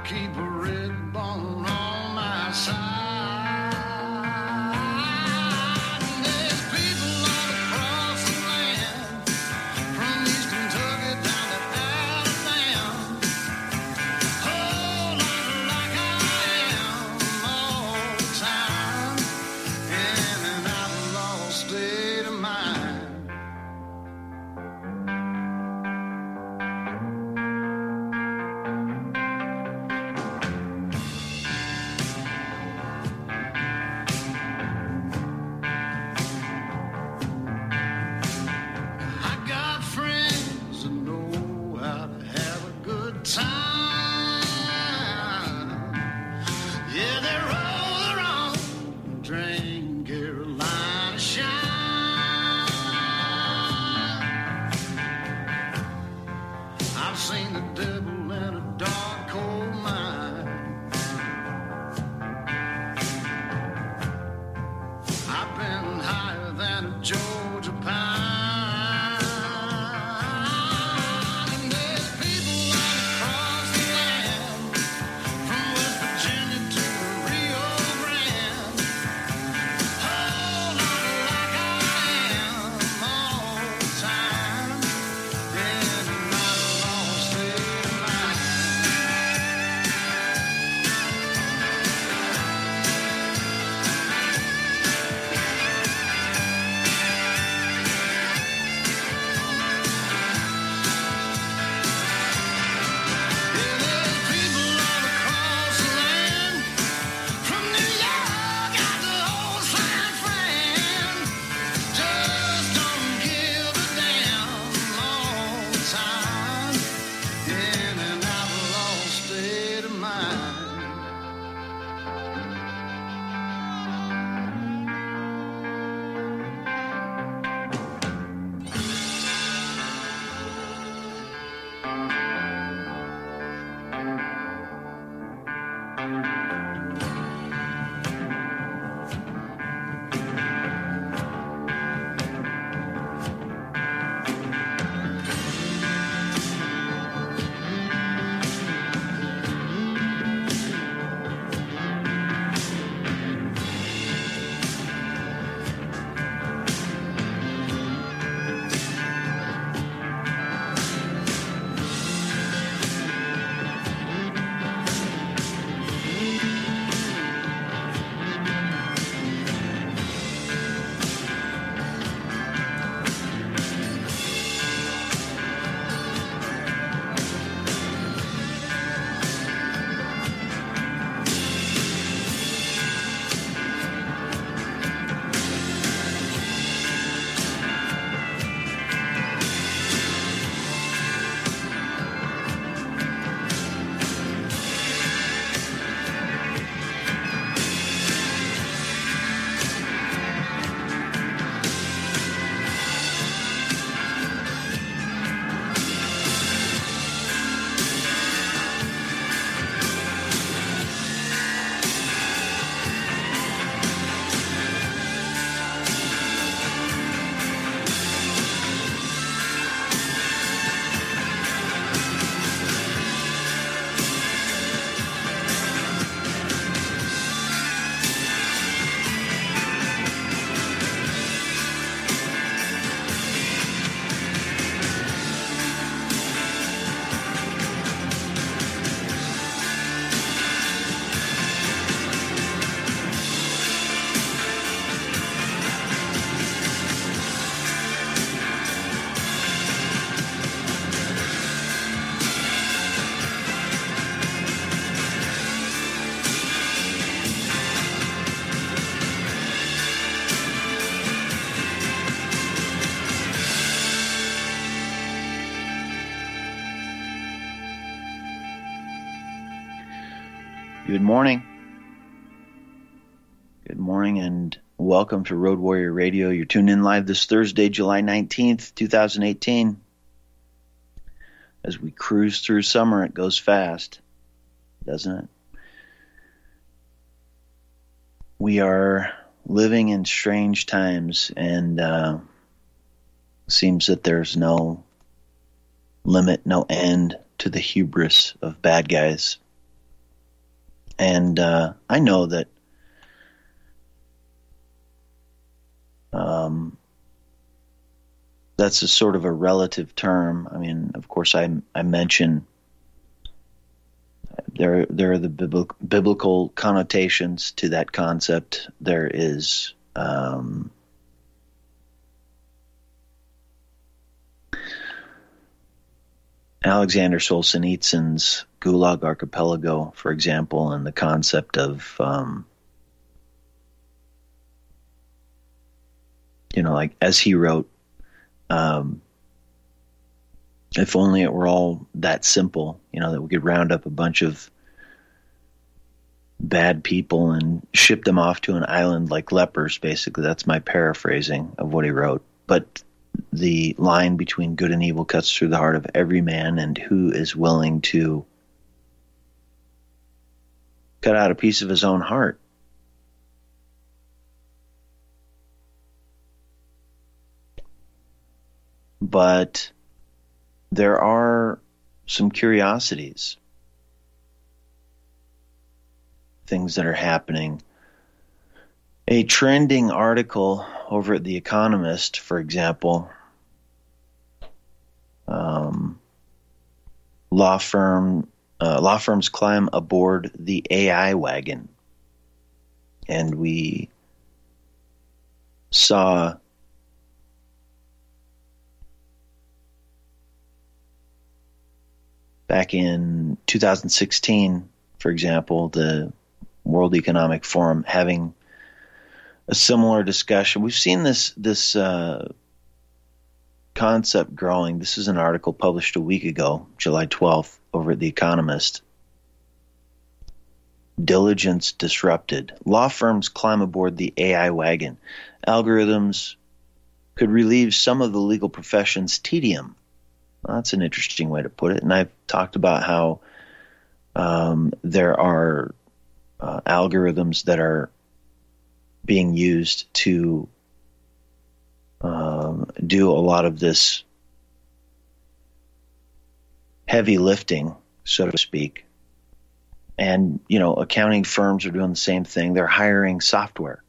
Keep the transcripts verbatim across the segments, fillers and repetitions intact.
keep a red bone on my side. Good morning. Good morning and welcome to Road Warrior Radio. You're tuned in live this Thursday, July nineteenth, twenty eighteen. As we cruise through summer, it goes fast, doesn't it? We are living in strange times, and uh, it seems that there's no limit, no end to the hubris of bad guys And uh, I know that um, that's a sort of a relative term. I mean, of course, I I mention there there are the biblical, biblical connotations to that concept. There is um, Alexander Solzhenitsyn's Gulag Archipelago, for example, and the concept of um, you know, like as he wrote, um, if only it were all that simple, you know, that we could round up a bunch of bad people and ship them off to an island like lepers, basically. That's my paraphrasing of what he wrote. But the line between good and evil cuts through the heart of every man, and who is willing to cut out a piece of his own heart. But there are some curiosities, things that are happening. A trending article over at The Economist, for example, um, law firm uh, law firms climb aboard the A I wagon, and we saw back in two thousand sixteen, for example, the World Economic Forum having a similar discussion. We've seen this this uh, concept growing. This is an article published a week ago, July twelfth, over at The Economist. Diligence disrupted. Law firms climb aboard the A I wagon. Algorithms could relieve some of the legal profession's tedium. Well, that's an interesting way to put it. And I've talked about how um, there are uh, algorithms that are being used to um, do a lot of this heavy lifting, so to speak. And, you know, accounting firms are doing the same thing. They're hiring software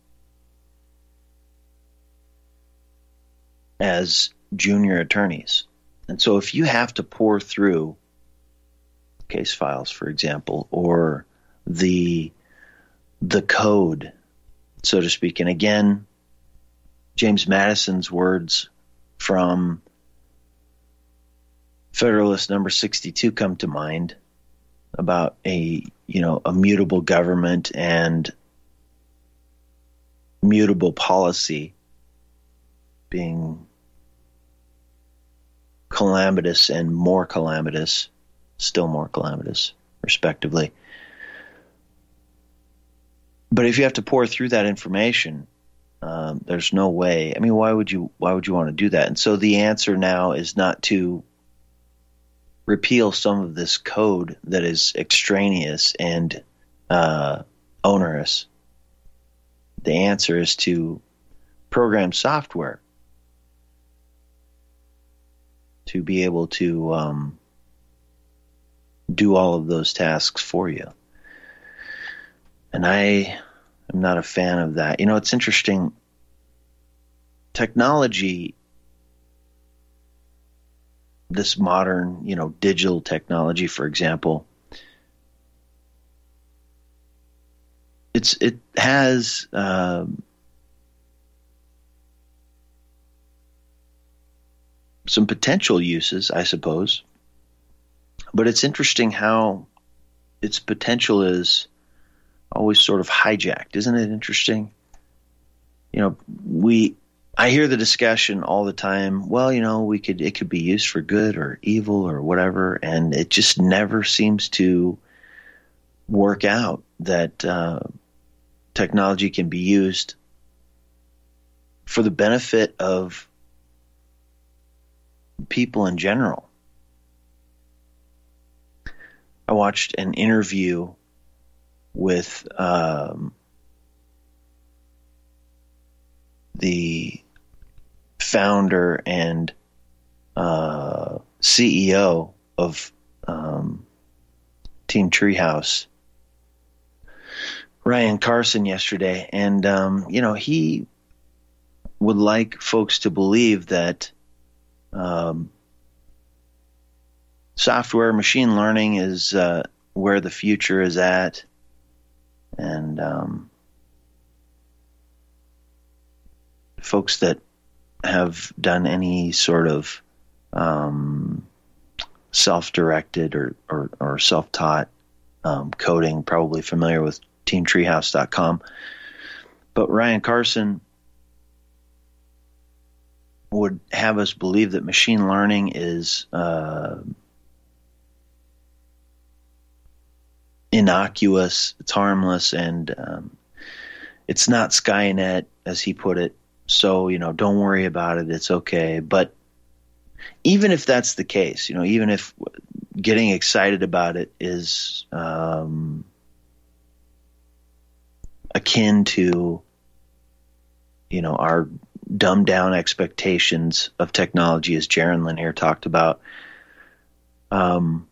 as junior attorneys. And so if you have to pour through case files, for example, or the the code, so to speak, and again, James Madison's words from Federalist number sixty-two come to mind about a, you know, a mutable government and mutable policy being calamitous and more calamitous, still more calamitous, respectively. But if you have to pour through that information, um, there's no way. I mean, why would you? Why would you want to do that? And so the answer now is not to repeal some of this code that is extraneous and uh, onerous. The answer is to program software to be able to um, do all of those tasks for you. And I am not a fan of that. You know, it's interesting. Technology, this modern, you know, digital technology, for example, it's it has um, some potential uses, I suppose. But it's interesting how its potential is always sort of hijacked. Isn't it interesting? You know, we I hear the discussion all the time. Well, you know, we could it could be used for good or evil or whatever, and it just never seems to work out that uh, technology can be used for the benefit of people in general. I watched an interview with um, the founder and uh, C E O of um, Team Treehouse, Ryan Carson yesterday, and um, you know he would like folks to believe that um, software machine learning is uh, where the future is at, and um, folks that have done any sort of um, self-directed or, or, or self-taught um, coding, probably familiar with team treehouse dot com. But Ryan Carson would have us believe that machine learning is uh, innocuous, it's harmless, and um, it's not Skynet, as he put it. So, you know, don't worry about it. It's okay. But even if that's the case, you know, even if getting excited about it is um, akin to, you know, our dumbed down expectations of technology, as Jaron Lanier talked about, um,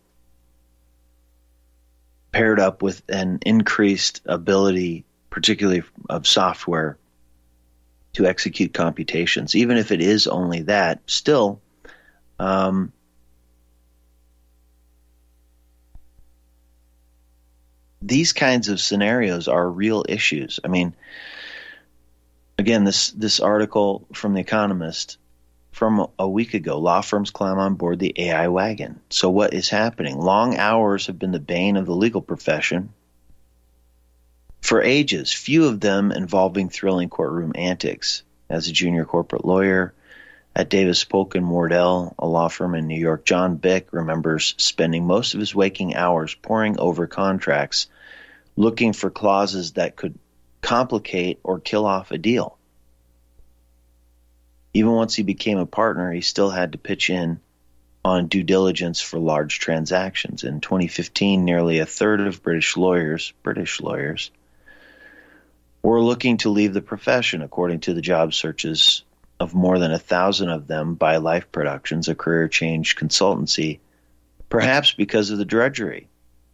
paired up with an increased ability, particularly of software, to execute computations, even if it is only that, still, um, these kinds of scenarios are real issues. I mean, again, this this article from The Economist from a week ago, law firms climb on board the A I wagon. So what is happening? Long hours have been the bane of the legal profession for ages, few of them involving thrilling courtroom antics. As a junior corporate lawyer at Davis Polk and Wardell, a law firm in New York, John Bick remembers spending most of his waking hours poring over contracts, looking for clauses that could complicate or kill off a deal. Even once he became a partner, he still had to pitch in on due diligence for large transactions. In twenty fifteen, nearly a third of British lawyers, British lawyers, were looking to leave the profession, according to the job searches of more than a thousand of them by Life Productions, a career change consultancy, perhaps because of the drudgery.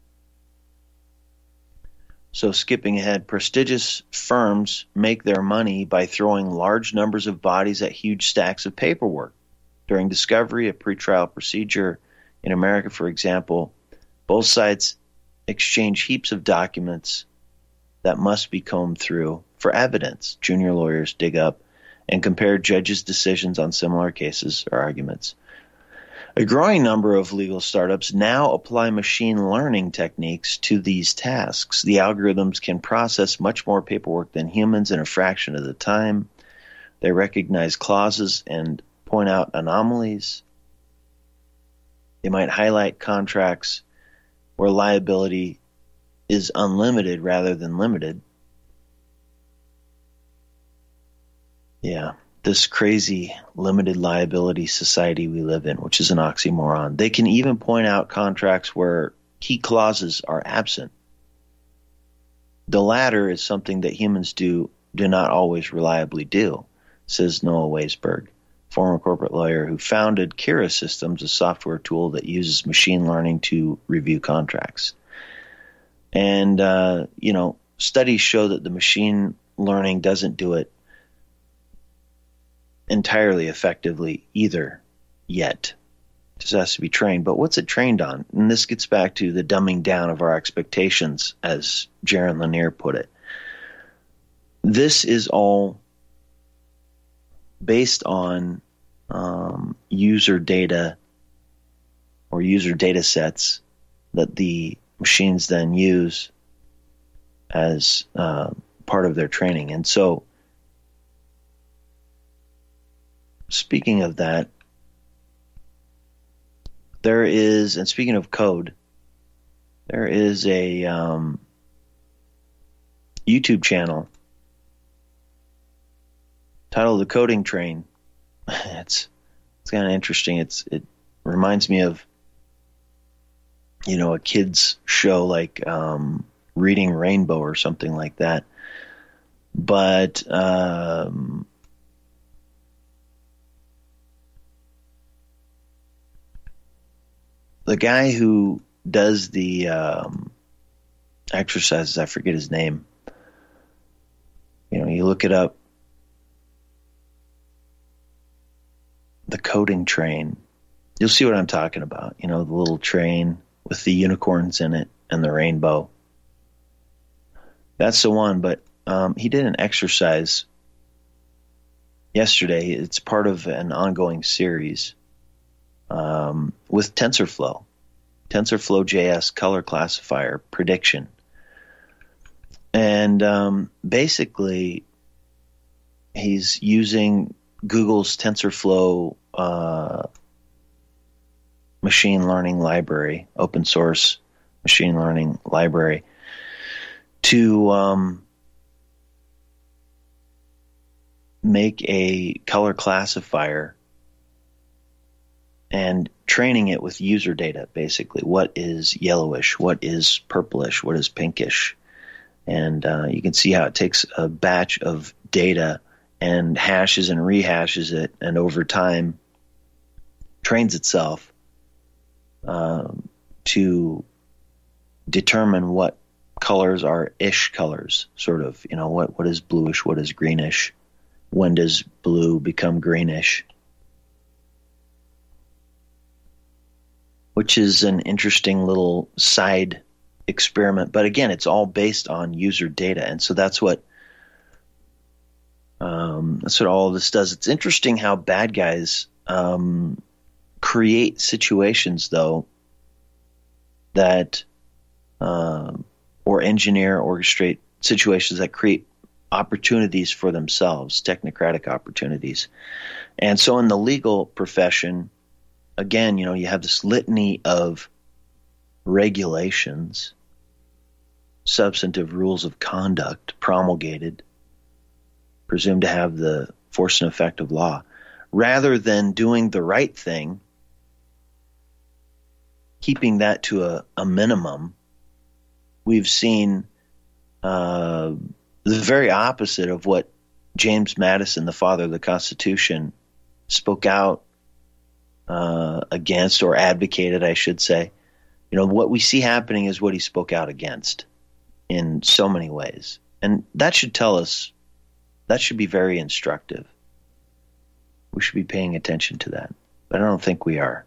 So skipping ahead, prestigious firms make their money by throwing large numbers of bodies at huge stacks of paperwork. During discovery, a pretrial procedure in America, for example, both sides exchange heaps of documents that must be combed through for evidence. Junior lawyers dig up and compare judges' decisions on similar cases or arguments. A growing number of legal startups now apply machine learning techniques to these tasks. The algorithms can process much more paperwork than humans in a fraction of the time. They recognize clauses and point out anomalies. They might highlight contracts where liability is unlimited rather than limited. Yeah, this crazy limited liability society we live in, which is an oxymoron. They can even point out contracts where key clauses are absent. The latter is something that humans do do not always reliably do, says Noah Weisberg, former corporate lawyer who founded Kira Systems, a software tool that uses machine learning to review contracts. And, uh, you know, studies show that the machine learning doesn't do it entirely effectively either yet. It just has to be trained. But what's it trained on? And this gets back to the dumbing down of our expectations, as Jaron Lanier put it. This is all based on um, user data or user data sets that the machines then use as uh, part of their training. And so, speaking of that, there is, and speaking of code, there is a um, YouTube channel titled The Coding Train. It's it's kind of interesting. It's it reminds me of, you know, a kid's show like um, Reading Rainbow or something like that. But um, the guy who does the um, exercises, I forget his name, You know, you look it up, the coding train, you'll see what I'm talking about. You know, the little train with the unicorns in it and the rainbow. That's the one, but um, he did an exercise yesterday. It's part of an ongoing series um, with TensorFlow. TensorFlow J S color classifier prediction. And um, basically, he's using Google's TensorFlow uh, machine learning library, open source machine learning library, to um, make a color classifier and training it with user data, basically. What is yellowish? What is purplish? What is pinkish? And uh, you can see how it takes a batch of data and hashes and rehashes it, and over time trains itself um, to determine what colors are ish colors, sort of. You know, what, what is bluish? What is greenish? When does blue become greenish? Which is an interesting little side experiment. But again, it's all based on user data. And so that's what um, that's what all of this does. It's interesting how bad guys um, create situations, though, that uh, or engineer, orchestrate situations that create opportunities for themselves, technocratic opportunities. And so in the legal profession, again, you know, you have this litany of regulations, substantive rules of conduct promulgated, presumed to have the force and effect of law. Rather than doing the right thing, keeping that to a, a minimum, we've seen uh, the very opposite of what James Madison, the father of the Constitution, spoke out uh, against, or advocated, I should say. You know, what we see happening is what he spoke out against in so many ways. And that should tell us, that should be very instructive. We should be paying attention to that. But I don't think we are.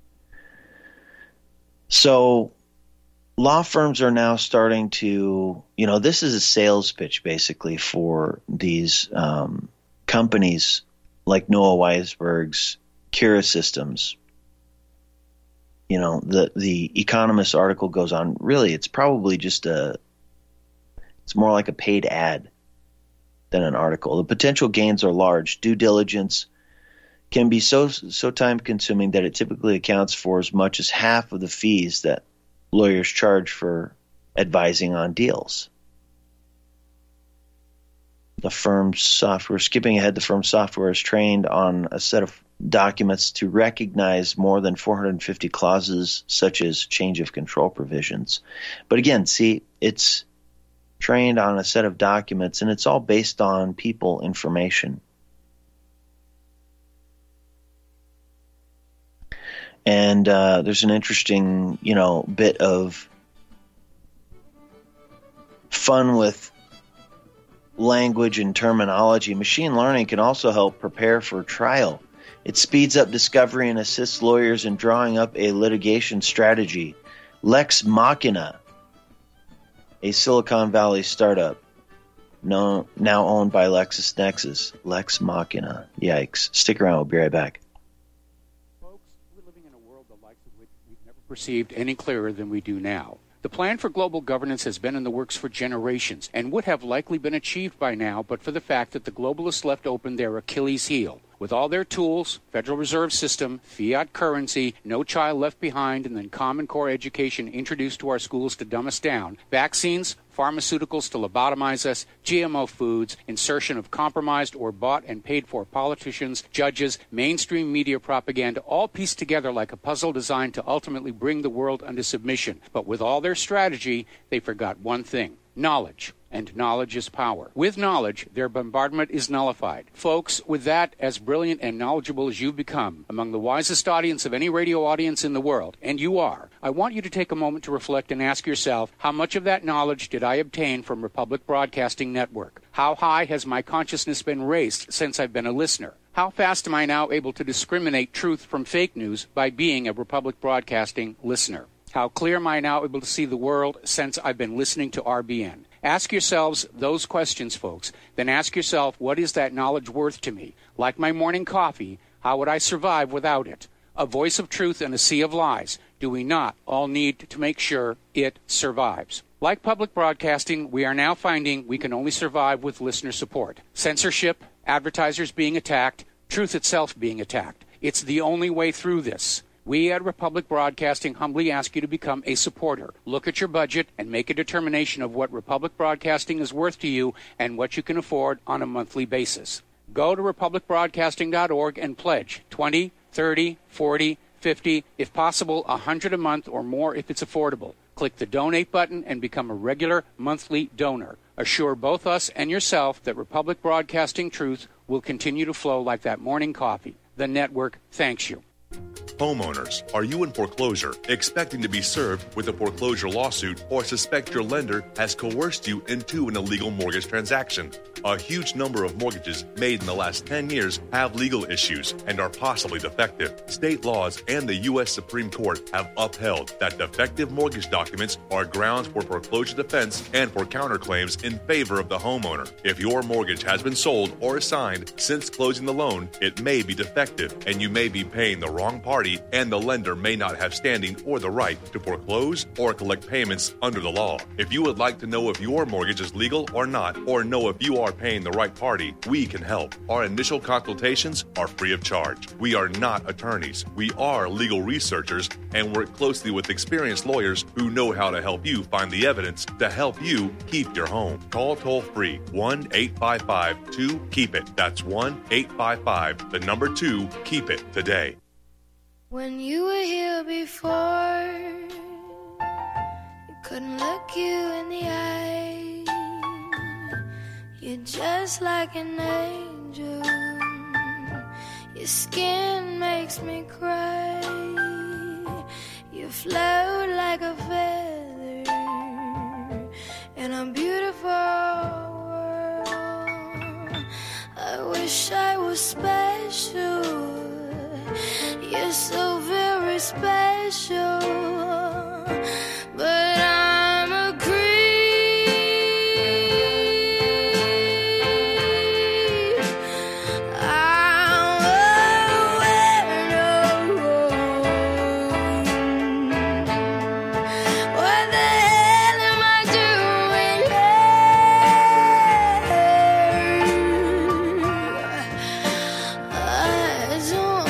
So law firms are now starting to, you know, this is a sales pitch basically for these um, companies like Noah Weisberg's Kira Systems. You know, the, the Economist article goes on, really, it's probably just a, it's more like a paid ad than an article. The potential gains are large. Due diligence can be so so time consuming that it typically accounts for as much as half of the fees that lawyers charge for advising on deals. The firm's software, skipping ahead, the firm's software is trained on a set of documents to recognize more than four hundred fifty clauses, such as change of control provisions. But again, see, it's trained on a set of documents, and it's all based on people information. And uh, there's an interesting, you know, bit of fun with language and terminology. Machine learning can also help prepare for trial. It speeds up discovery and assists lawyers in drawing up a litigation strategy. Lex Machina, a Silicon Valley startup, no, now owned by LexisNexis. Lex Machina. Yikes. Stick around. We'll be right back. Perceived any clearer than we do now. The plan for global governance has been in the works for generations and would have likely been achieved by now but for the fact that the globalists left open their Achilles heel. With all their tools, Federal Reserve System, fiat currency, no child left behind, and then Common Core education introduced to our schools to dumb us down, vaccines, pharmaceuticals to lobotomize us, G M O foods, insertion of compromised or bought and paid for politicians, judges, mainstream media propaganda, all pieced together like a puzzle designed to ultimately bring the world under submission. But with all their strategy, they forgot one thing: knowledge. and knowledge is power. With knowledge, their bombardment is nullified. Folks, with that, as brilliant and knowledgeable as you've become, among the wisest audience of any radio audience in the world, and you are, I want you to take a moment to reflect and ask yourself, how much of that knowledge did I obtain from Republic Broadcasting Network? How high has my consciousness been raised since I've been a listener? How fast am I now able to discriminate truth from fake news by being a Republic Broadcasting listener? How clear am I now able to see the world since I've been listening to R B N? Ask yourselves those questions, folks. Then ask yourself, what is that knowledge worth to me? Like my morning coffee, how would I survive without it? A voice of truth in a sea of lies. Do we not all need to make sure it survives? Like public broadcasting, we are now finding we can only survive with listener support. Censorship, advertisers being attacked, truth itself being attacked. It's the only way through this. We at Republic Broadcasting humbly ask you to become a supporter. Look at your budget and make a determination of what Republic Broadcasting is worth to you and what you can afford on a monthly basis. Go to republic broadcasting dot org and pledge twenty, thirty, forty, fifty, if possible one hundred a month or more if it's affordable. Click the donate button and become a regular monthly donor. Assure both us and yourself that Republic Broadcasting truth will continue to flow like that morning coffee. The network thanks you. Homeowners, are you in foreclosure, expecting to be served with a foreclosure lawsuit, or suspect your lender has coerced you into an illegal mortgage transaction? A huge number of mortgages made in the last ten years have legal issues and are possibly defective. State laws and the U S Supreme Court have upheld that defective mortgage documents are grounds for foreclosure defense and for counterclaims in favor of the homeowner. If your mortgage has been sold or assigned since closing the loan, it may be defective and you may be paying the wrong party, and the lender may not have standing or the right to foreclose or collect payments under the law. If you would like to know if your mortgage is legal or not, or know if you are paying the right party, we can help. Our initial consultations are free of charge. We are not attorneys. We are legal researchers and work closely with experienced lawyers who know how to help you find the evidence to help you keep your home. Call toll-free one eight five five two keep it. That's one eight five five, the number two, keep it today. When you were here before, you couldn't look you in the eye. You're just like an angel. Your skin makes me cry. You float like a feather in a beautiful world. I wish I was special. You're so very special, but I'm a creep. I'm a weirdo. What the hell am I doing here? I don't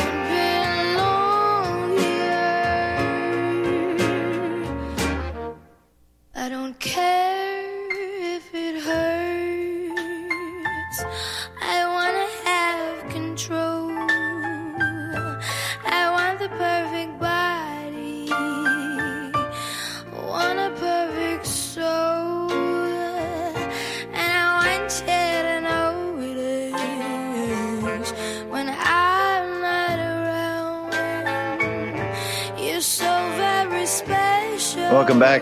I don't care if it hurts. I wanna have control. I want the perfect body. Want a perfect soul. And I want you to know it is when I'm not around. You're so very special. Welcome back.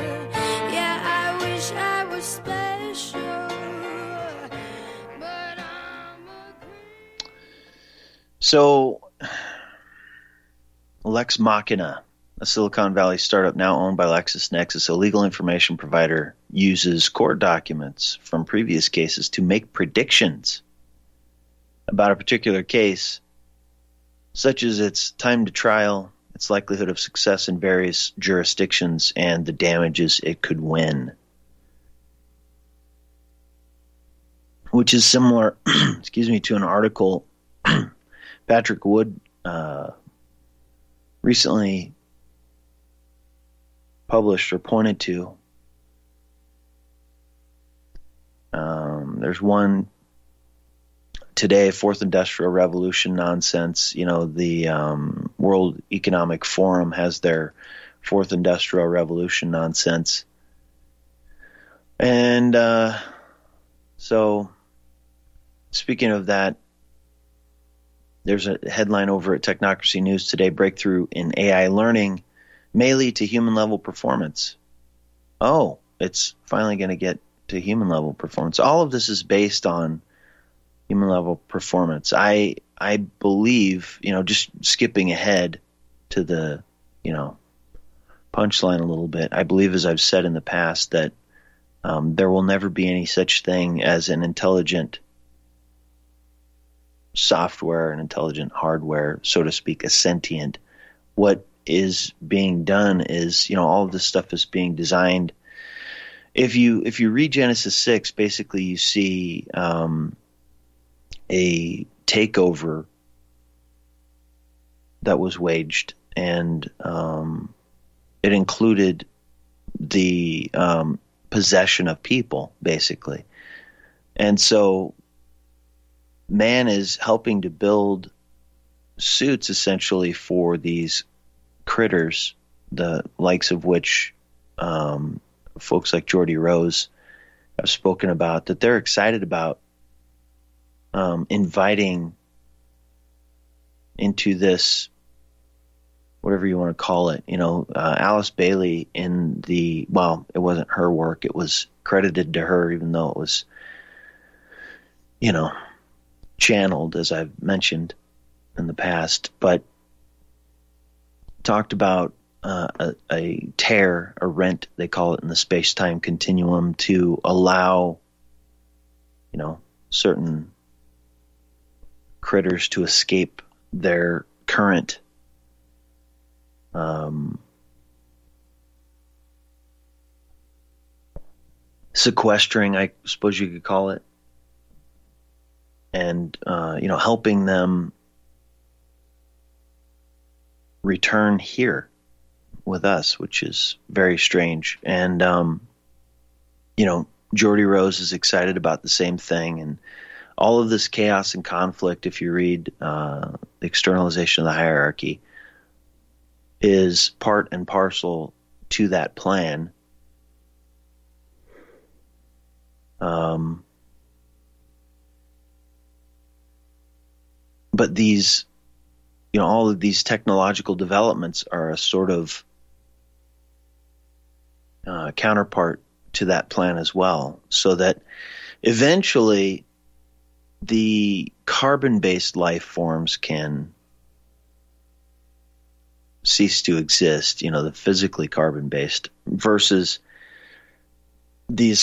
So, Lex Machina, a Silicon Valley startup now owned by LexisNexis, a legal information provider, uses court documents from previous cases to make predictions about a particular case, such as its time to trial, its likelihood of success in various jurisdictions, and the damages it could win. Which is similar, excuse me, to an article Patrick Wood uh, recently published or pointed to. Um, there's one today, Fourth Industrial Revolution nonsense. You know, the um, World Economic Forum has their Fourth Industrial Revolution nonsense. And uh, so, speaking of that, there's a headline over at Technocracy News today: breakthrough in A I learning may lead to human-level performance. Oh, it's finally going to get to human-level performance. All of this is based on human-level performance. I I believe, you know, just skipping ahead to the, you know, punchline a little bit, I believe, as I've said in the past, that um, there will never be any such thing as an intelligent software, an intelligent hardware, so to speak, a sentient. What is being done is, you know, all of this stuff is being designed. If you if you read Genesis six, basically you see um, a takeover that was waged, and um, it included the um, possession of people, basically. And so man is helping to build suits essentially for these critters, the likes of which um, folks like Geordie Rose have spoken about, that they're excited about um, inviting into this, whatever you want to call it. You know, uh, Alice Bailey in the, well, it wasn't her work. It was credited to her, even though it was, you know, channeled, as I've mentioned in the past, but talked about uh, a, a tear, a rent, they call it in the space-time continuum, to allow, you know, certain critters to escape their current um, sequestering, I suppose you could call it, and, uh, you know, helping them return here with us, which is very strange. And, um, you know, Geordie Rose is excited about the same thing. And all of this chaos and conflict, if you read uh, The Externalization of the Hierarchy, is part and parcel to that plan. Um, but these, you know, all of these technological developments are a sort of uh, counterpart to that plan as well, so that eventually the carbon-based life forms can cease to exist, you know, the physically carbon-based, versus these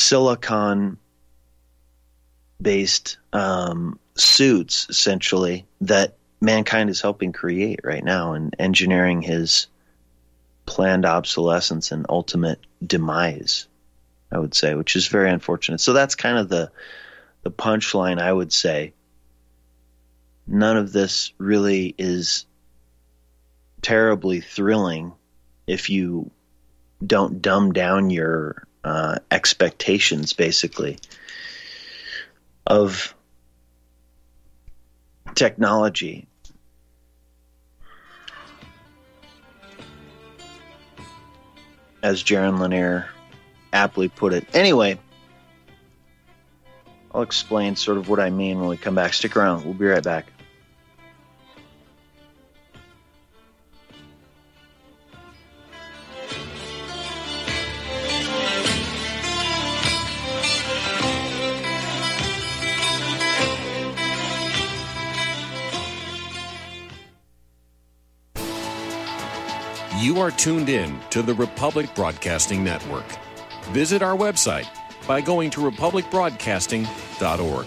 silicon-based um, suits, essentially, that mankind is helping create right now and engineering his planned obsolescence and ultimate demise, I would say, which is very unfortunate. So that's kind of the the punchline, I would say. None of this really is terribly thrilling if you don't dumb down your uh, expectations, basically, of technology. As Jaron Lanier aptly put it. Anyway, I'll explain sort of what I mean when we come back. Stick around. We'll be right back. You are tuned in to the Republic Broadcasting Network. Visit our website by going to republic broadcasting dot org.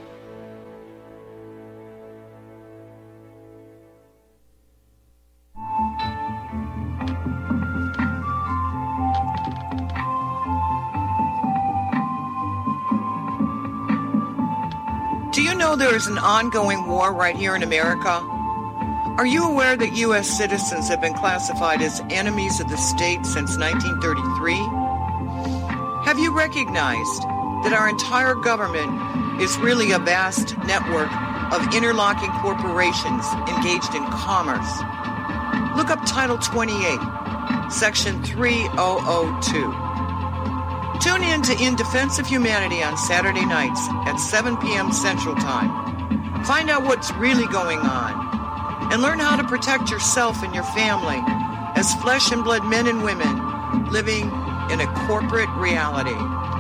Do you know there is an ongoing war right here in America? Are you aware that U S citizens have been classified as enemies of the state since nineteen thirty-three? Have you recognized that our entire government is really a vast network of interlocking corporations engaged in commerce? Look up Title twenty-eight, Section three thousand two. Tune in to In Defense of Humanity on Saturday nights at seven p.m. Central Time. Find out what's really going on and learn how to protect yourself and your family as flesh and blood men and women living in a corporate reality.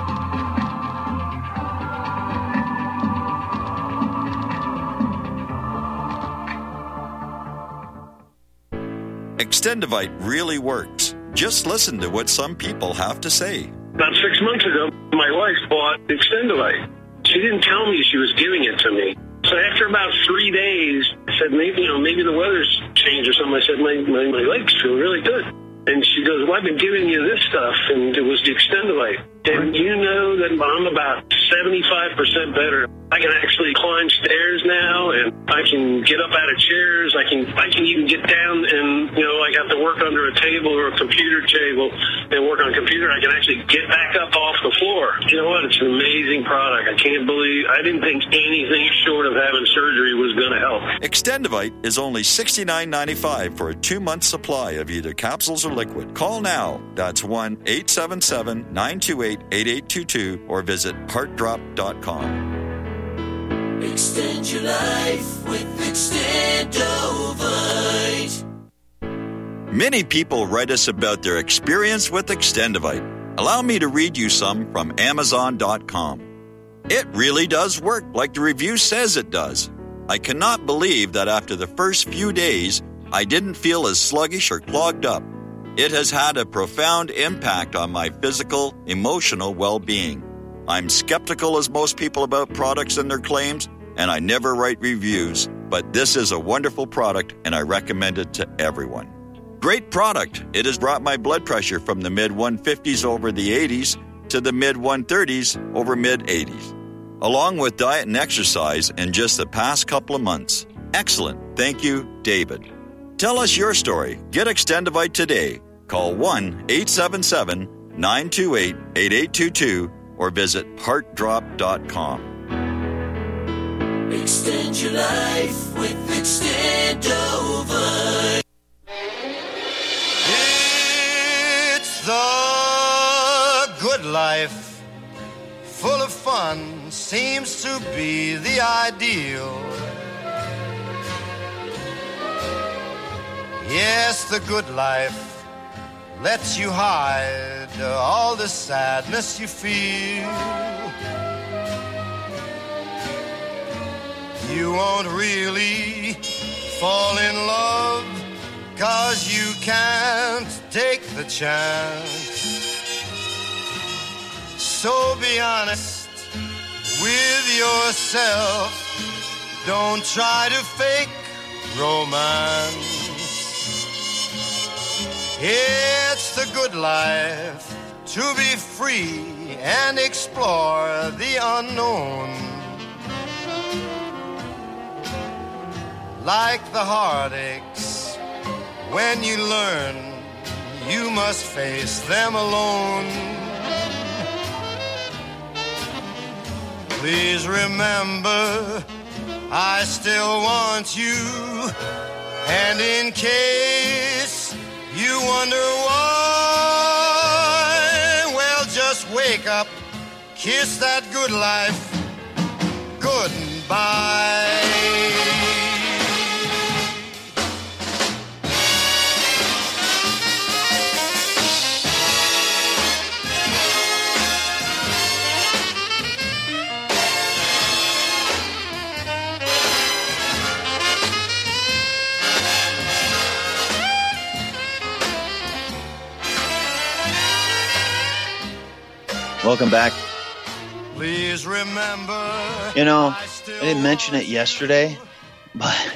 Extendivite really works. Just listen to what some people have to say. About six months ago, my wife bought Extendivite. She didn't tell me she was giving it to me. So after about three days, I said, maybe, you know, maybe the weather's changed or something. I said, my, my, my legs feel really good. And she goes, well, I've been giving you this stuff, and it was the Extendivite. And you know that I'm about seventy-five percent better. I can actually climb stairs now, and I can get up out of chairs. I can I can even get down and, you know, like have to work under a table or a computer table and work on a computer. I can actually get back up off the floor. You know what? It's an amazing product. I can't believe, I didn't think anything short of having surgery was going to help. Extendivite is only sixty-nine ninety-five for a two-month supply of either capsules or liquid. Call now. That's one eight seven seven, nine two eight, eight eight two two or visit heart drop dot com. Extend your life with Extendovite. Many people write us about their experience with Extendivite. Allow me to read you some from amazon dot com. It really does work like the review says it does. I cannot believe that after the first few days, I didn't feel as sluggish or clogged up. It has had a profound impact on my physical, emotional well-being. I'm skeptical as most people about products and their claims, and I never write reviews, but this is a wonderful product and I recommend it to everyone. Great product. It has brought my blood pressure from the mid one fifties over the eighties to the mid one thirties over mid eighties, along with diet and exercise in just the past couple of months. Excellent. Thank you, David. Tell us your story. Get Extendivite today. Call one eight seven seven, nine two eight, eight eight two two or visit heart drop dot com. Extend your life with Extendovite. It's the good life, full of fun, seems to be the ideal. Yes, the good life lets you hide all the sadness you feel. You won't really fall in love, 'cause you can't take the chance. So be honest with yourself. Don't try to fake romance. It's the good life to be free and explore the unknown. Like the heartaches, when you learn you must face them alone. Please remember, I still want you, and in case you wonder why, well, just wake up, kiss that good life goodbye. Welcome back. Please remember, you know, I didn't mention it yesterday, but I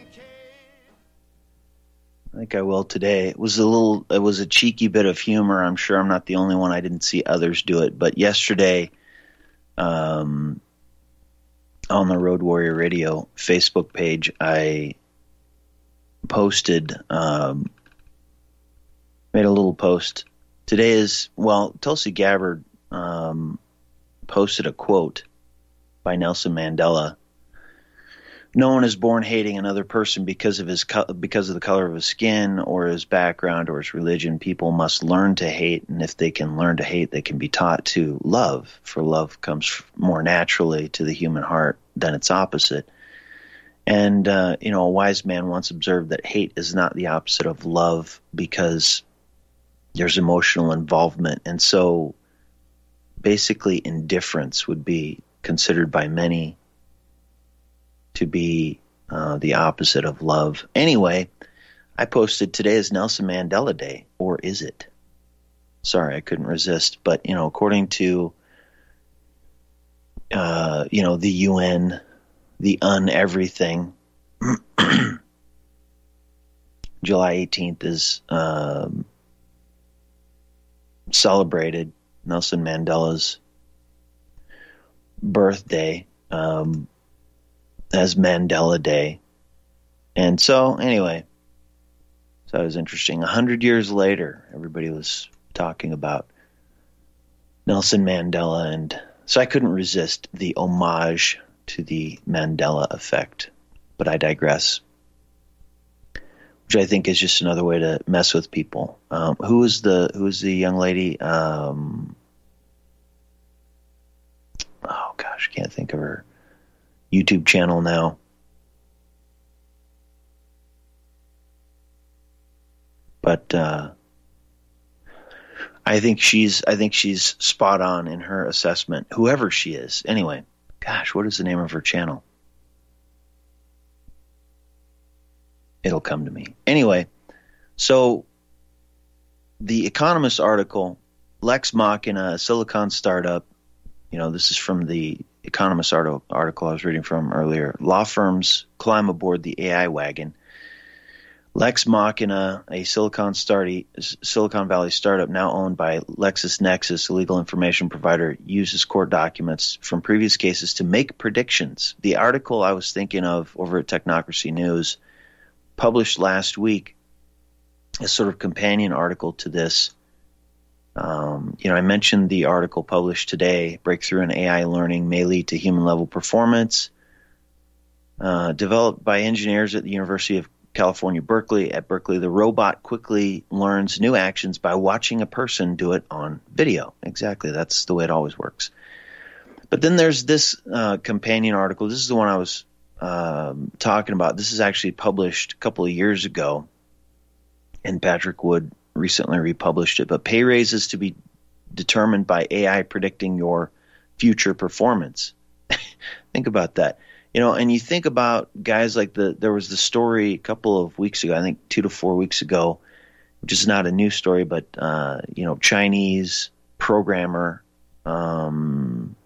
think I will today. It was a little, it was a cheeky bit of humor. I'm sure I'm not the only one. I didn't see others do it, but yesterday, um, on the Road Warrior Radio Facebook page, I posted, um, made a little post. Today is, well, Tulsi Gabbard um, posted a quote by Nelson Mandela no one is born hating another person because of his co- because of the color of his skin or his background or his religion. People must learn to hate, and if they can learn to hate, they can be taught to love, for love comes more naturally to the human heart than its opposite. And, uh, you know, a wise man once observed that hate is not the opposite of love because there's emotional involvement. And so basically indifference would be considered by many to be uh, the opposite of love. Anyway, I posted today is Nelson Mandela Day, or is it? Sorry, I couldn't resist. But, you know, according to, uh, you know, the U N, the un-everything, July eighteenth is um, celebrated, Nelson Mandela's birthday, um, as Mandela Day. And so, anyway, so it was interesting. A hundred years later, everybody was talking about Nelson Mandela, and so I couldn't resist the homage to the Mandela effect. But I digress, which I think is just another way to mess with people. Um, who was the who was the young lady? Um, oh gosh, I can't think of her YouTube channel now. But uh, I think she's I think she's spot on in her assessment. Whoever she is, anyway. Gosh, what is the name of her channel? It'll come to me. Anyway, so the Economist article, Lex Machina, a Silicon startup. You know, this is from the Economist article I was reading from earlier. Law firms climb aboard the A I wagon. Lex Machina, a Silicon, starty, Silicon Valley startup now owned by LexisNexis, a legal information provider, uses court documents from previous cases to make predictions. The article I was thinking of over at Technocracy News, published last week, a sort of companion article to this. Um, you know, I mentioned the article published today, Breakthrough in A I Learning May Lead to Human-Level Performance, uh, developed by engineers at the University of California, Berkeley. At Berkeley, the robot quickly learns new actions by watching a person do it on video. Exactly. That's the way it always works. But then there's this uh, companion article. This is the one I was um, talking about. This is actually published a couple of years ago, and Patrick Wood recently republished it. But pay raises to be determined by A I predicting your future performance. Think about that. You know, and you think about guys like the, there was the story a couple of weeks ago, I think two to four weeks ago, which is not a new story, but, uh, you know, Chinese programmer, um,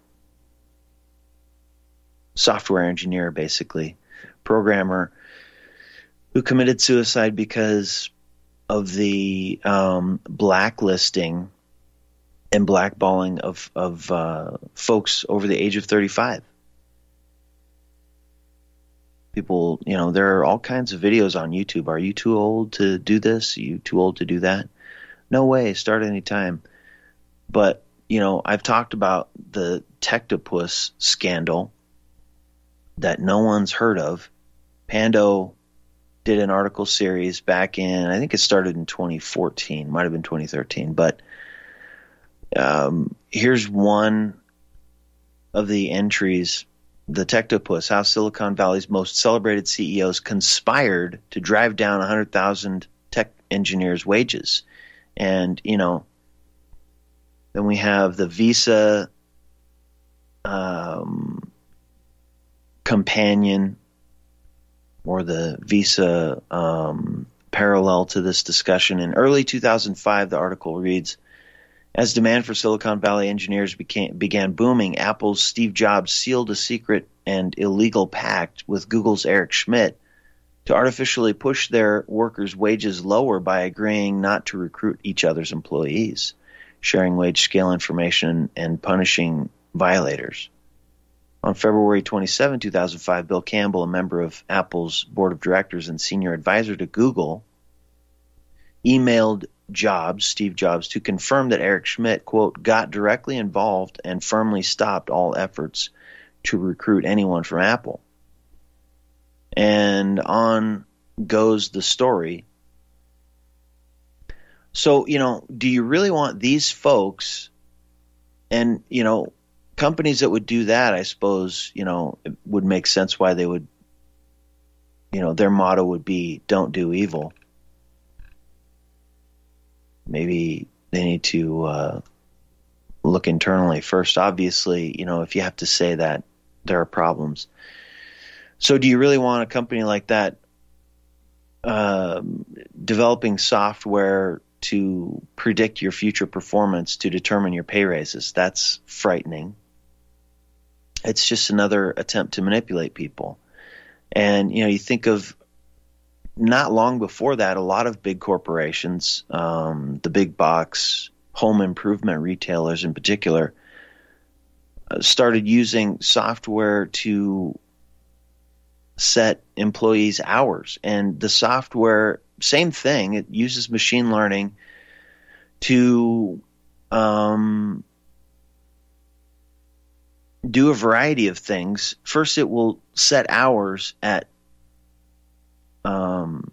software engineer, basically, programmer, who committed suicide because of the um, blacklisting and blackballing of, of uh, folks over the age of thirty-five. People, you know, there are all kinds of videos on YouTube. Are you too old to do this? Are you too old to do that? No way. Start any time. But, you know, I've talked about the Tectopus scandal that no one's heard of. Pando did an article series back in, I think it started in twenty fourteen, might have been twenty thirteen. But um, here's one of the entries. The Tectopus, how Silicon Valley's most celebrated C E Os conspired to drive down one hundred thousand tech engineers' wages. And, you know, then we have the Visa um, companion, or the Visa um, parallel to this discussion. In early two thousand five, the article reads, as demand for Silicon Valley engineers became, began booming, Apple's Steve Jobs sealed a secret and illegal pact with Google's Eric Schmidt to artificially push their workers' wages lower by agreeing not to recruit each other's employees, sharing wage scale information, and punishing violators. On February twenty-seventh, two thousand five, Bill Campbell, a member of Apple's board of directors and senior advisor to Google, emailed Jobs, Steve Jobs, to confirm that Eric Schmidt, quote, got directly involved and firmly stopped all efforts to recruit anyone from Apple. And on goes the story. So, you know, do you really want these folks, and, you know, companies that would do that, I suppose, you know, it would make sense why they would, you know, their motto would be, don't do evil. Maybe they need to uh, look internally first. Obviously, you know, if you have to say that, there are problems. So do you really want a company like that um, developing software to predict your future performance to determine your pay raises? That's frightening. It's just another attempt to manipulate people. And, you know, you think of not long before that, a lot of big corporations, um, the big box home improvement retailers in particular, uh, started using software to set employees' hours. And the software, same thing, it uses machine learning to um, do a variety of things. First, it will set hours at um,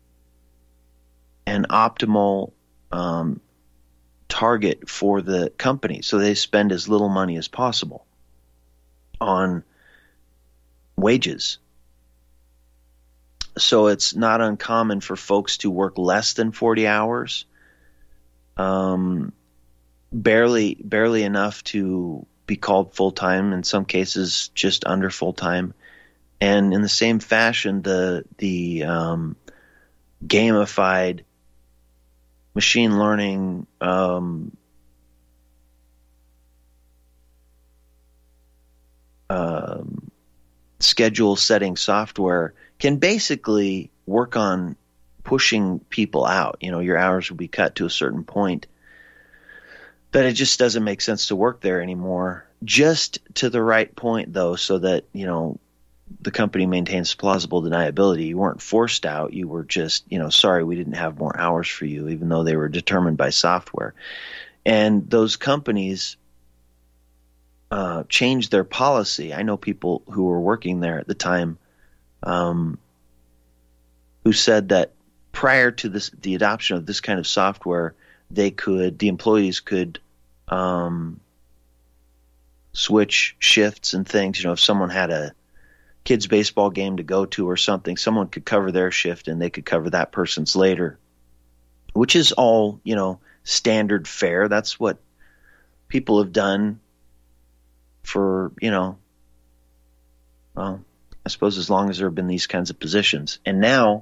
an optimal um, target for the company, so they spend as little money as possible on wages. So it's not uncommon for folks to work less than forty hours, um, barely barely enough to be called full-time, in some cases just under full-time. And in the same fashion, the the um, gamified machine learning um, um, schedule setting software can basically work on pushing people out. You know, your hours will be cut to a certain point that it just doesn't make sense to work there anymore. Just to the right point, though, so that, you know, the company maintains plausible deniability. You weren't forced out. You were just, you know, sorry, we didn't have more hours for you, even though they were determined by software. And those companies uh, changed their policy. I know people who were working there at the time um, who said that prior to this, the adoption of this kind of software, they could, the employees could um, switch shifts and things. You know, if someone had a kids' baseball game to go to or something, someone could cover their shift and they could cover that person's later, which is all, you know, standard fare. That's what people have done for, you know, well, I suppose as long as there have been these kinds of positions. And now,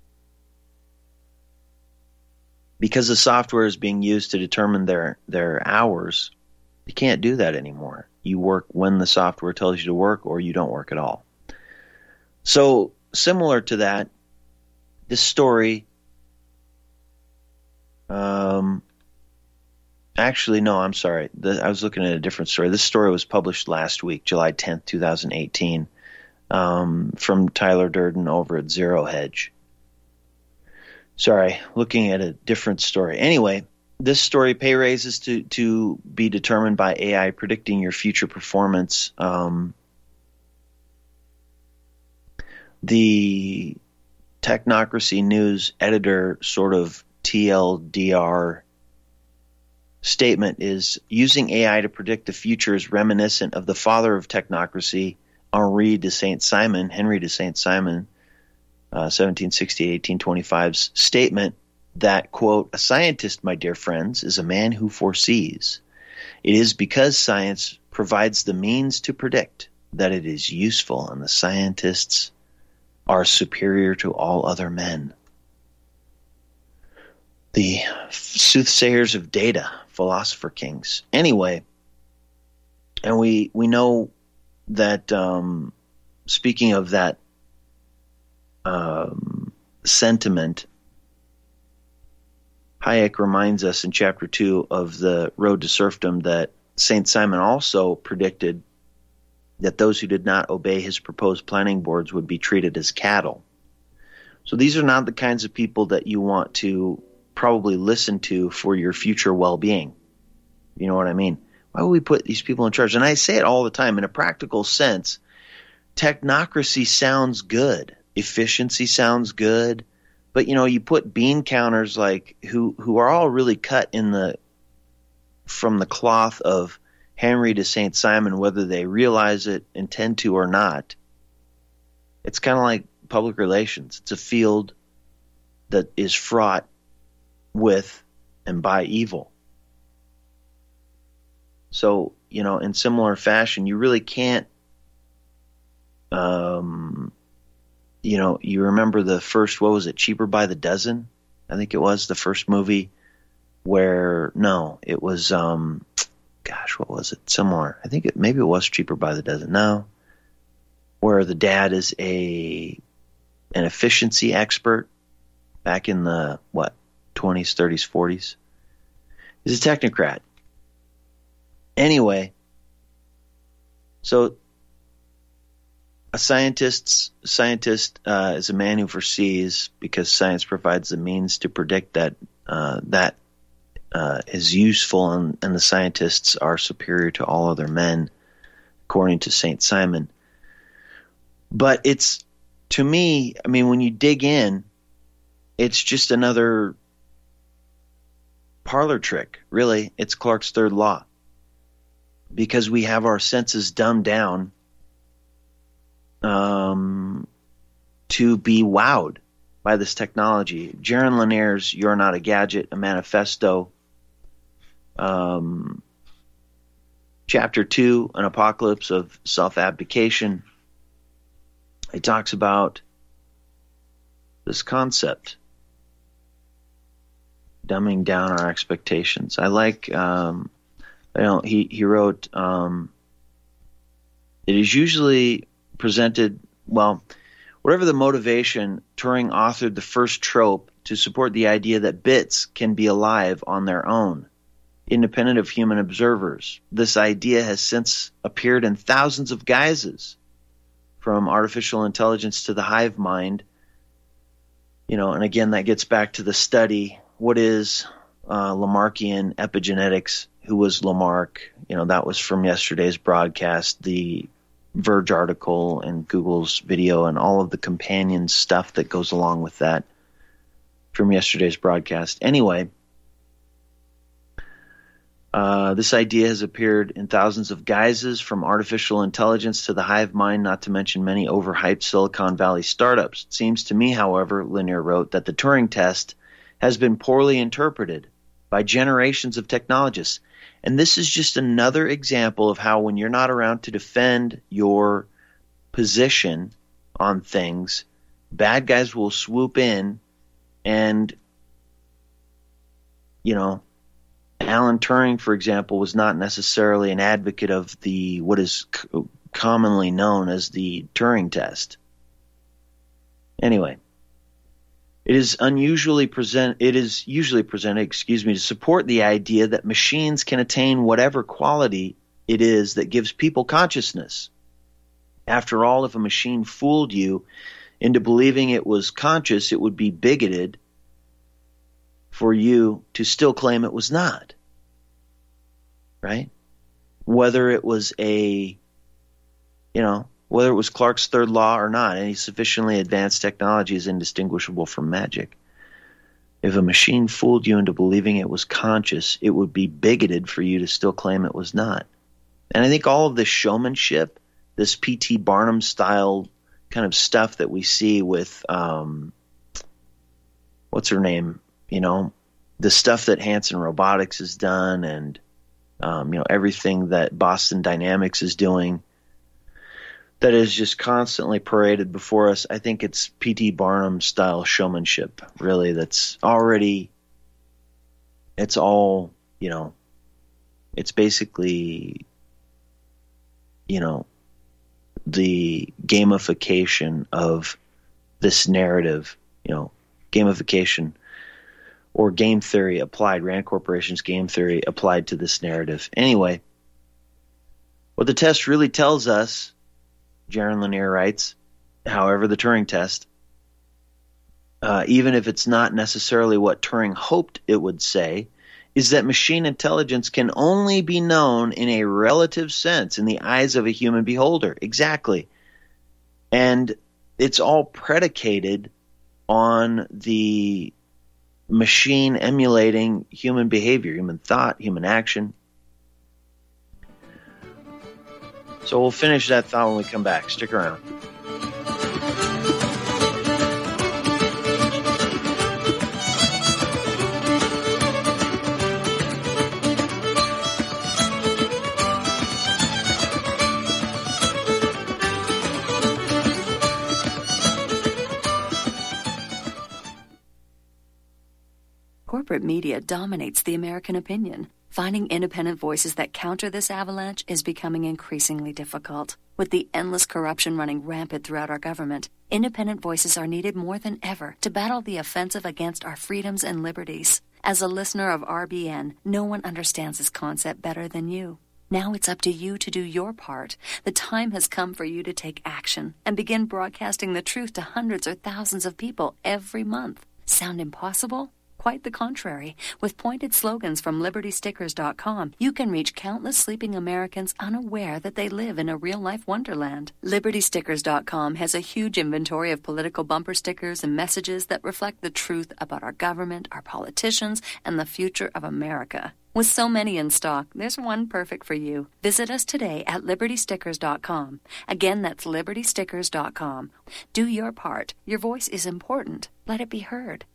because the software is being used to determine their, their hours, you can't do that anymore. You work when the software tells you to work, or you don't work at all. So similar to that, this story, um, actually, no, I'm sorry. The, I was looking at a different story. This story was published last week, July tenth, twenty eighteen, um, from Tyler Durden over at Zero Hedge. Sorry, looking at a different story. Anyway, this story, pay raises to, to be determined by A I predicting your future performance. Um, the Technocracy News editor sort of T L D R statement is, using A I to predict the future is reminiscent of the father of technocracy, Henri de Saint-Simon, Henry de Saint-Simon, uh, seventeen sixty-eight to eighteen twenty-five's statement that, quote, a scientist, my dear friends, is a man who foresees. It is because science provides the means to predict that it is useful, and the scientists are superior to all other men. The soothsayers of data, philosopher kings. Anyway, and we we know that, um, speaking of that um, sentiment, Hayek reminds us in chapter two of the Road to Serfdom that Saint Simon also predicted that those who did not obey his proposed planning boards would be treated as cattle. So these are not the kinds of people that you want to probably listen to for your future well-being. You know what I mean? Why would we put these people in charge? And I say it all the time. In a practical sense, technocracy sounds good. efficiency sounds good, but you know, you put bean counters like who who are all really cut in the from the cloth of Henry de Saint Simon, whether they realize it, intend to or not. It's kind of like public relations. It's a field that is fraught with and by evil. So, you know, in similar fashion, you really can't, um, you know, you remember the first, what was it, Cheaper by the Dozen? I think it was the first movie where, no, it was, um, gosh, what was it? Similar. I think it, maybe it was Cheaper by the Dozen. No. Where the dad is a, an efficiency expert back in the, what, twenties, thirties, forties. He's a technocrat. Anyway, so a scientist, scientist uh, is a man who foresees, because science provides the means to predict that uh, that uh, is useful, and, and the scientists are superior to all other men, according to Saint Simon. But it's, to me, I mean, when you dig in, it's just another parlor trick, really. It's Clarke's third law. Because we have our senses dumbed down um, to be wowed by this technology. Jaron Lanier's You're Not a Gadget, a Manifesto. Um, chapter two, An Apocalypse of Self-Abdication. He talks about this concept, dumbing down our expectations. I like... Um, You know, he, he wrote, um, it is usually presented, well, whatever the motivation, Turing authored the first trope to support the idea that bits can be alive on their own, independent of human observers. This idea has since appeared in thousands of guises, from artificial intelligence to the hive mind. You know, and again, that gets back to the study. What is uh, Lamarckian epigenetics? Who was Lamarck? You know, that was from yesterday's broadcast, the Verge article and Google's video and all of the companion stuff that goes along with that from yesterday's broadcast. Anyway, uh, this idea has appeared in thousands of guises, from artificial intelligence to the hive mind, not to mention many overhyped Silicon Valley startups. It seems to me, however, Lanier wrote, that the Turing test has been poorly interpreted by generations of technologists. And this is just another example of how, when you're not around to defend your position on things, bad guys will swoop in and, you know, Alan Turing, for example, was not necessarily an advocate of the what is c- commonly known as the Turing test. Anyway, it is unusually present. It is usually presented, excuse me, to support the idea that machines can attain whatever quality it is that gives people consciousness. After all, if a machine fooled you into believing it was conscious, it would be bigoted for you to still claim it was not. Right? Whether it was a, you know, whether it was Clarke's third law or not, any sufficiently advanced technology is indistinguishable from magic. If a machine fooled you into believing it was conscious, it would be bigoted for you to still claim it was not. And I think all of this showmanship, this P T Barnum style kind of stuff that we see with, um, what's her name? You know, the stuff that Hanson Robotics has done, and, um, you know, everything that Boston Dynamics is doing, that is just constantly paraded before us. I think it's P T Barnum style showmanship, really, that's already, it's all, you know, it's basically, you know, the gamification of this narrative, you know, gamification or game theory applied, Rand Corporation's game theory applied to this narrative. Anyway, what the test really tells us, Jaron Lanier writes, however, the Turing test, uh, even if it's not necessarily what Turing hoped it would say, is that machine intelligence can only be known in a relative sense in the eyes of a human beholder. Exactly. And it's all predicated on the machine emulating human behavior, human thought, human action. So we'll finish that thought when we come back. Stick around. Corporate media dominates the American opinion. Finding independent voices that counter this avalanche is becoming increasingly difficult. With the endless corruption running rampant throughout our government, independent voices are needed more than ever to battle the offensive against our freedoms and liberties. As a listener of R B N, no one understands this concept better than you. Now it's up to you to do your part. The time has come for you to take action and begin broadcasting the truth to hundreds or thousands of people every month. Sound impossible? Quite the contrary. With pointed slogans from Liberty Stickers dot com, you can reach countless sleeping Americans unaware that they live in a real-life wonderland. Liberty Stickers dot com has a huge inventory of political bumper stickers and messages that reflect the truth about our government, our politicians, and the future of America. With so many in stock, there's one perfect for you. Visit us today at Liberty Stickers dot com. Again, that's Liberty Stickers dot com. Do your part. Your voice is important. Let it be heard.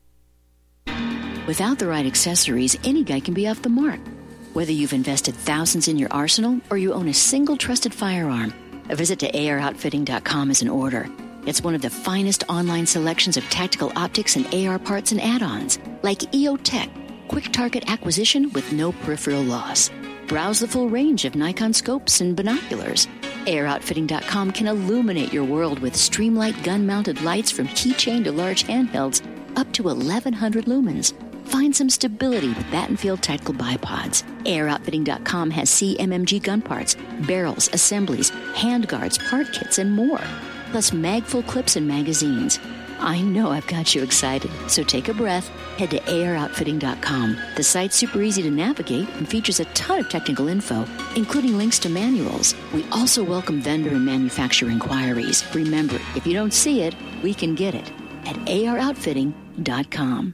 Without the right accessories, any guy can be off the mark. Whether you've invested thousands in your arsenal or you own a single trusted firearm, a visit to A R outfitting dot com is in order. It's one of the finest online selections of tactical optics and A R parts and add-ons, like E O Tech, quick target acquisition with no peripheral loss. Browse the full range of Nikon scopes and binoculars. A R outfitting dot com can illuminate your world with Streamlight gun-mounted lights from keychain to large handhelds up to eleven hundred lumens. Find some stability with Battenfield Tactical Bipods. A R outfitting dot com has C M M G gun parts, barrels, assemblies, handguards, part kits, and more. Plus mag-full clips and magazines. I know I've got you excited, so take a breath. Head to A R outfitting dot com. The site's super easy to navigate and features a ton of technical info, including links to manuals. We also welcome vendor and manufacturer inquiries. Remember, if you don't see it, we can get it at A R outfitting dot com.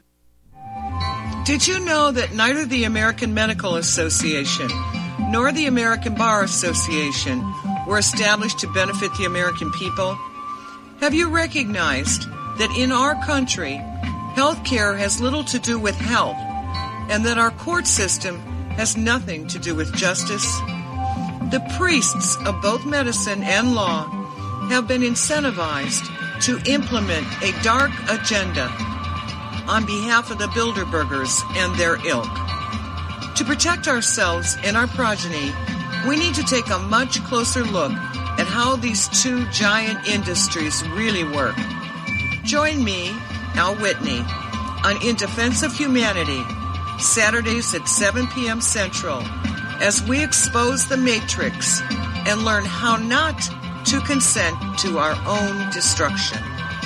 Did you know that neither the American Medical Association nor the American Bar Association were established to benefit the American people? Have you recognized that in our country, health care has little to do with health, and that our court system has nothing to do with justice? The priests of both medicine and law have been incentivized to implement a dark agenda on behalf of the Bilderbergers and their ilk. To protect ourselves and our progeny, we need to take a much closer look at how these two giant industries really work. Join me, Al Whitney, on In Defense of Humanity, Saturdays at seven p.m. Central, as we expose the Matrix and learn how not to consent to our own destruction.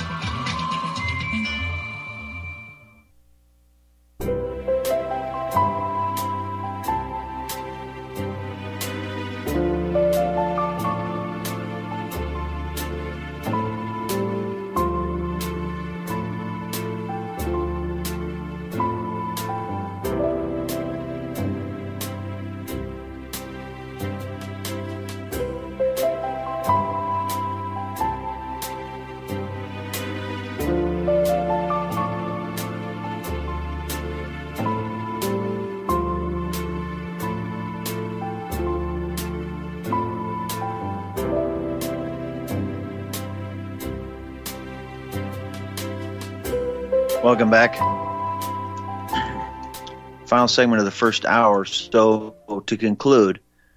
Welcome back. Final segment of the first hour. So to conclude,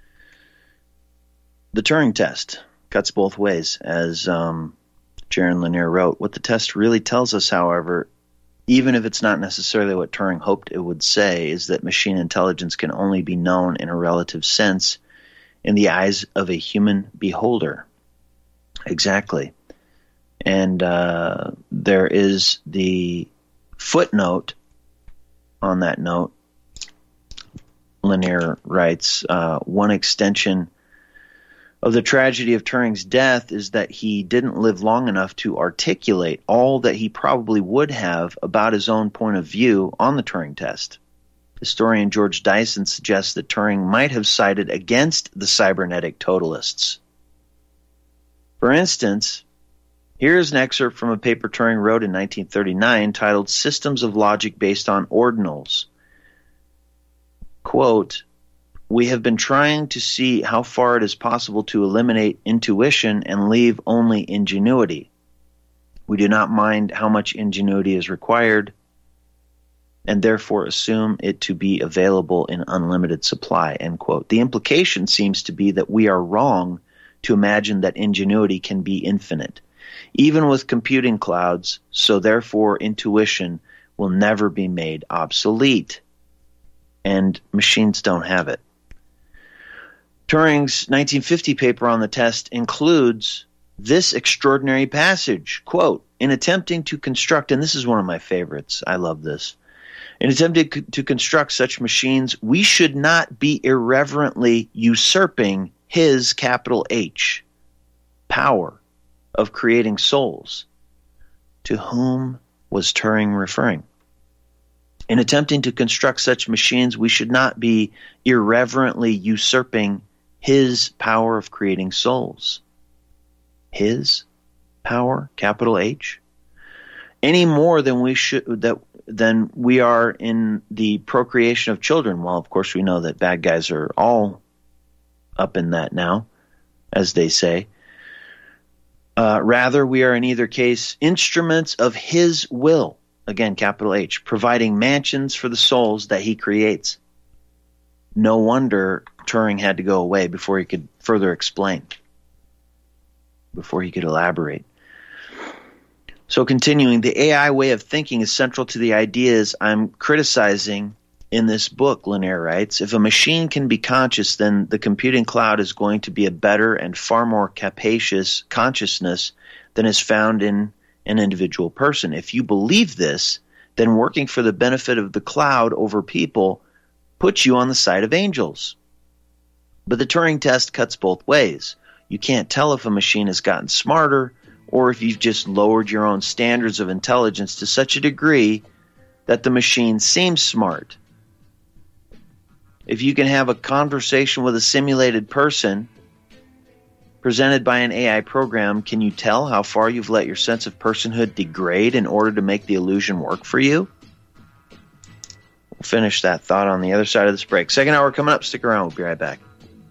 the Turing test cuts both ways, as um, Jaron Lanier wrote. What the test really tells us, however, even if it's not necessarily what Turing hoped it would say, is that machine intelligence can only be known in a relative sense in the eyes of a human beholder. Exactly. And uh, there is the footnote on that note. Lanier writes, uh, one extension of the tragedy of Turing's death is that he didn't live long enough to articulate all that he probably would have about his own point of view on the Turing test. Historian George Dyson suggests that Turing might have sided against the cybernetic totalists. For instance, here's an excerpt from a paper Turing wrote in nineteen thirty-nine titled Systems of Logic Based on Ordinals. Quote, "We have been trying to see how far it is possible to eliminate intuition and leave only ingenuity. We do not mind how much ingenuity is required, and therefore assume it to be available in unlimited supply," end quote. The implication seems to be that we are wrong to imagine that ingenuity can be infinite, even with computing clouds, so therefore intuition will never be made obsolete, and machines don't have it. Turing's nineteen fifty paper on the test includes this extraordinary passage, quote, "In attempting to construct," and this is one of my favorites, I love this, "in attempting to construct such machines, we should not be irreverently usurping his, capital H, power of creating souls." To whom was Turing referring? In attempting to construct such machines, we should not be irreverently usurping his power of creating souls. His power, capital H, any more than we should that than we are in the procreation of children. Well, of course, we know that bad guys are all up in that now, as they say. Uh, rather, we are in either case instruments of his will, again, capital H, providing mansions for the souls that he creates. No wonder Turing had to go away before he could further explain, before he could elaborate. So continuing, the A I way of thinking is central to the ideas I'm criticizing in this book, Lanier writes. If a machine can be conscious, then the computing cloud is going to be a better and far more capacious consciousness than is found in an individual person. If you believe this, then working for the benefit of the cloud over people puts you on the side of angels. But the Turing test cuts both ways. You can't tell if a machine has gotten smarter or if you've just lowered your own standards of intelligence to such a degree that the machine seems smart. If you can have a conversation with a simulated person presented by an A I program, can you tell how far you've let your sense of personhood degrade in order to make the illusion work for you? We'll finish that thought on the other side of this break. Second hour coming up. Stick around. We'll be right back.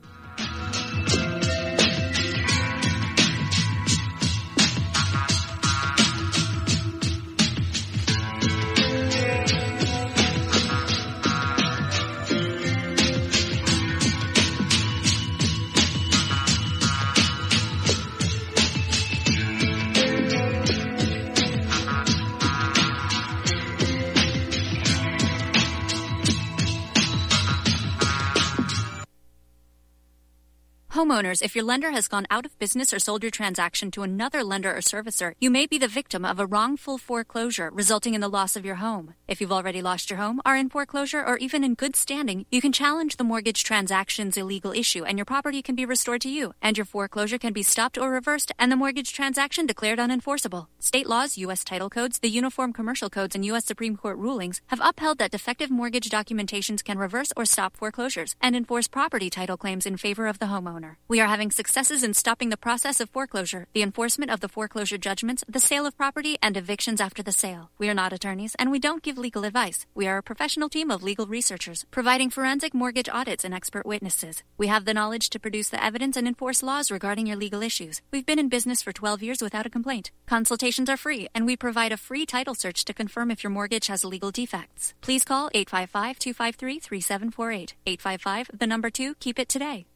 Homeowners, if your lender has gone out of business or sold your transaction to another lender or servicer, you may be the victim of a wrongful foreclosure, resulting in the loss of your home. If you've already lost your home, are in foreclosure, or even in good standing, you can challenge the mortgage transaction's illegal issue, and your property can be restored to you, and your foreclosure can be stopped or reversed, and the mortgage transaction declared unenforceable. State laws, U S title codes, the Uniform Commercial Codes, and U S Supreme Court rulings have upheld that defective mortgage documentations can reverse or stop foreclosures and enforce property title claims in favor of the homeowner. We are having successes in stopping the process of foreclosure, the enforcement of the foreclosure judgments, the sale of property, and evictions after the sale. We are not attorneys, and we don't give legal advice. We are a professional team of legal researchers, providing forensic mortgage audits and expert witnesses. We have the knowledge to produce the evidence and enforce laws regarding your legal issues. We've been in business for twelve years without a complaint. Consultations are free, and we provide a free title search to confirm if your mortgage has legal defects. Please call eight five five, two five three, three seven four eight. eight five five, the number two, keep it today.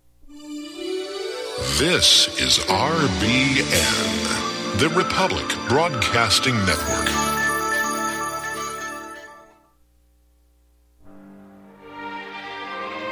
This is R B N, the Republic Broadcasting Network.